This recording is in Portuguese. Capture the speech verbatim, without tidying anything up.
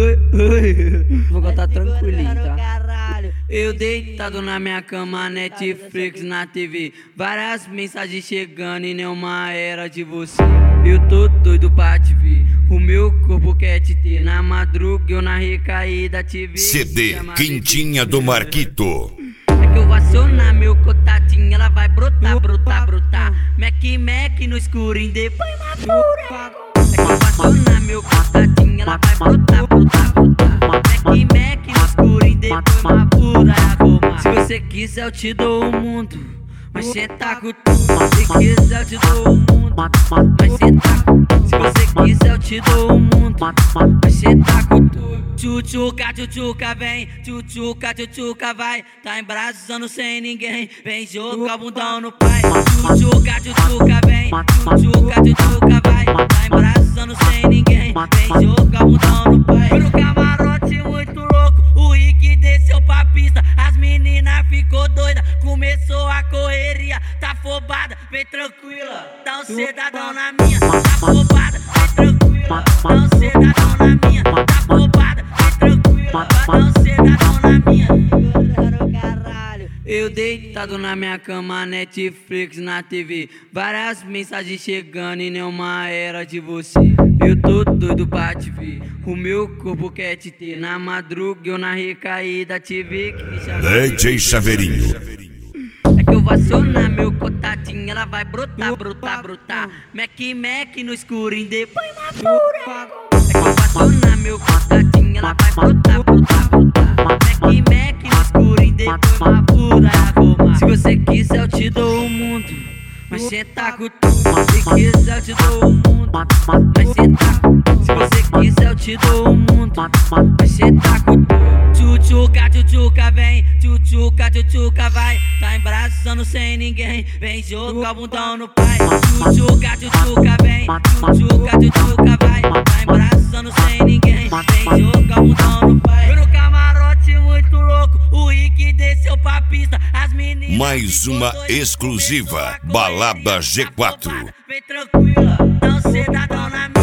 oi, oi. Vou contar tranquilinho, tá? Caralho. Eu deitado na minha cama, Netflix na T V, várias mensagens chegando e nenhuma era de você. Eu tô doido pra te ver, o meu corpo quer te ter. Na madruga eu na recaída te vi. C D Quentinha do Marquito. É que eu vou acionar meu contatinho, ela vai brotar, brotar, brotar. Mac, Mac no escurinho, depois na pura. É que eu vou acionar meu contatinho, ela vai brotar, brotar, brotar. Mac, Mac no escurinho, depois na pura. Se você quiser eu te dou o mundo, mas cê tá com tudo. Se quiser eu te dou o mundo, mas cê tá com tudo. Se você quiser eu te dou o mundo, mas cê tá com tudo. Tchutchuca, tchutchuca, vem, tchutchuca, tchutchuca, vai. Tá embraçando sem ninguém, vem jogar bundão no pai. Tchutchuca, tchutchuca, vem, tchutchuca, tchutchuca, vai. Tá embraçando sem ninguém, vem jogar bundão no pai. Foi no camarote muito louco, o Rick desceu pra pista. As meninas ficou doida, começou a correria. Tá afobada, vem tranquila, dá um cidadão na minha. Tá afobada, vem tranquila, dá um cidadão na minha. Tá afobada, vem tranquila, dá um cidadão na minha. Caralho. Eu deitado na minha cama, Netflix na T V, várias mensagens chegando e nenhuma era de você. Eu tô doido pra te ver, o meu corpo quer te ter. Na madruga eu na recaída te vi que D J Chaveirinho. É que eu vou acionar meu contatinho, ela vai brotar, brotar, brotar. Mac, Mac no escurinho, depois na pura. É que eu vou acionar meu contatinho, ela vai brotar, brotar, brotar. Mac, Mac no escurinho, depois na pura. Se você quiser eu te dou o mundo, mas cê tá com tudo. Se quiser eu te dou o mundo, mas cê tá com tudo. Se você quiser eu te dou o mundo, mas cê tá com tudo. Tchutchuca, tchutchuca, vem, tchutchuca, tchutchuca, vai. Tá embraçando sem ninguém, vem jogar bundão no pai. Tchutchuca, tchutchuca, vem, tchutchuca, tchutchuca, vai. Tá embraçando sem ninguém, vem jogar bundão no pai. Foi no camarote muito louco, o Rick desceu pra pista. As meninas Mais uma exclusiva, Balada G quatro. Vem tranquila, dá um cidadão na minha.